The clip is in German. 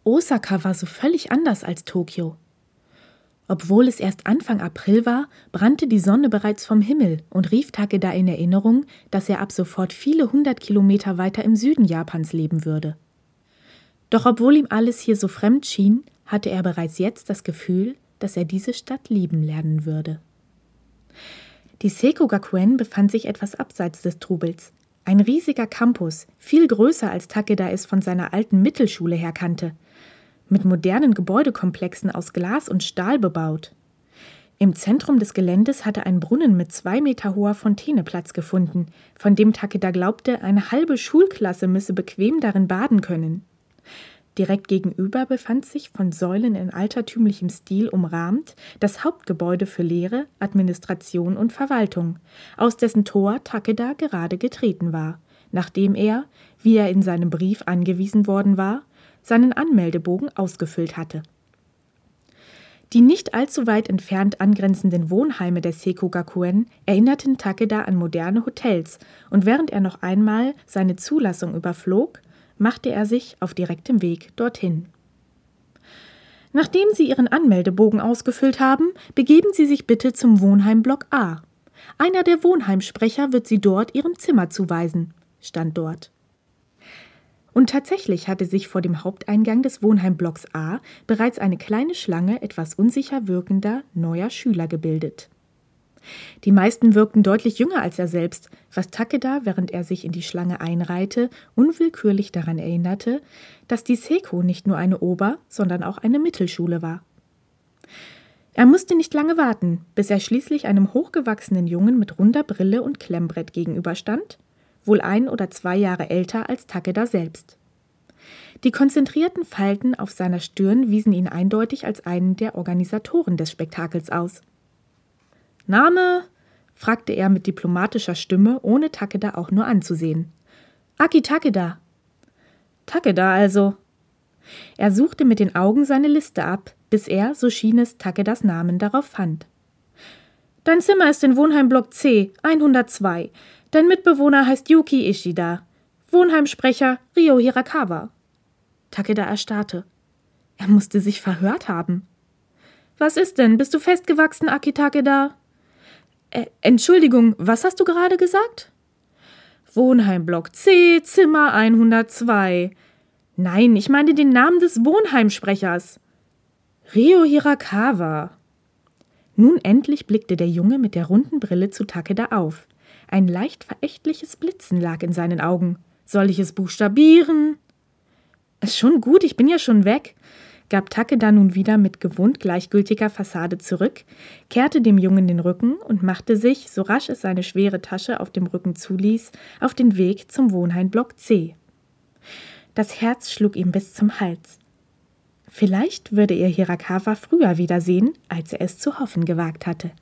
Osaka war so völlig anders als Tokio. Obwohl es erst Anfang April war, brannte die Sonne bereits vom Himmel und rief Takeda in Erinnerung, dass er ab sofort viele 100 Kilometer weiter im Süden Japans leben würde. Doch obwohl ihm alles hier so fremd schien, hatte er bereits jetzt das Gefühl, dass er diese Stadt lieben lernen würde. Die Seikogakuen befand sich etwas abseits des Trubels. Ein riesiger Campus, viel größer als Takeda es von seiner alten Mittelschule her kannte, mit modernen Gebäudekomplexen aus Glas und Stahl bebaut. Im Zentrum des Geländes hatte ein Brunnen mit 2 Meter hoher Fontäne Platz gefunden, von dem Takeda glaubte, eine halbe Schulklasse müsse bequem darin baden können. Direkt gegenüber befand sich, von Säulen in altertümlichem Stil umrahmt, das Hauptgebäude für Lehre, Administration und Verwaltung, aus dessen Tor Takeda gerade getreten war, nachdem er, wie er in seinem Brief angewiesen worden war, seinen Anmeldebogen ausgefüllt hatte. Die nicht allzu weit entfernt angrenzenden Wohnheime der Seikogakuen erinnerten Takeda an moderne Hotels, und während er noch einmal seine Zulassung überflog, machte er sich auf direktem Weg dorthin. Nachdem Sie Ihren Anmeldebogen ausgefüllt haben, begeben Sie sich bitte zum Wohnheimblock A. Einer der Wohnheimsprecher wird Sie dort Ihrem Zimmer zuweisen, stand dort. Und tatsächlich hatte sich vor dem Haupteingang des Wohnheimblocks A bereits eine kleine Schlange etwas unsicher wirkender neuer Schüler gebildet. Die meisten wirkten deutlich jünger als er selbst, was Takeda, während er sich in die Schlange einreihte, unwillkürlich daran erinnerte, dass die Seiko nicht nur eine Ober-, sondern auch eine Mittelschule war. Er musste nicht lange warten, bis er schließlich einem hochgewachsenen Jungen mit runder Brille und Klemmbrett gegenüberstand, wohl 1 oder 2 Jahre älter als Takeda selbst. Die konzentrierten Falten auf seiner Stirn wiesen ihn eindeutig als einen der Organisatoren des Spektakels aus. »Name?« fragte er mit diplomatischer Stimme, ohne Takeda auch nur anzusehen. »Aki Takeda.« »Takeda also.« Er suchte mit den Augen seine Liste ab, bis er, so schien es, Takedas Namen darauf fand. »Dein Zimmer ist in Wohnheimblock C, 102. Dein Mitbewohner heißt Yuki Ishida. Wohnheimsprecher Ryo Hirakawa.« Takeda erstarrte. Er musste sich verhört haben. »Was ist denn? Bist du festgewachsen, Aki Takeda?« Entschuldigung, was hast du gerade gesagt? Wohnheimblock C, Zimmer 102. Nein, ich meine den Namen des Wohnheimsprechers. Ryo Hirakawa. Nun endlich blickte der Junge mit der runden Brille zu Takeda auf. Ein leicht verächtliches Blitzen lag in seinen Augen. Soll ich es buchstabieren? Ist schon gut, ich bin ja schon weg, gab Takeda nun wieder mit gewohnt gleichgültiger Fassade zurück, kehrte dem Jungen den Rücken und machte sich, so rasch es seine schwere Tasche auf dem Rücken zuließ, auf den Weg zum Wohnheimblock C. Das Herz schlug ihm bis zum Hals. Vielleicht würde er Hirakawa früher wiedersehen, als er es zu hoffen gewagt hatte.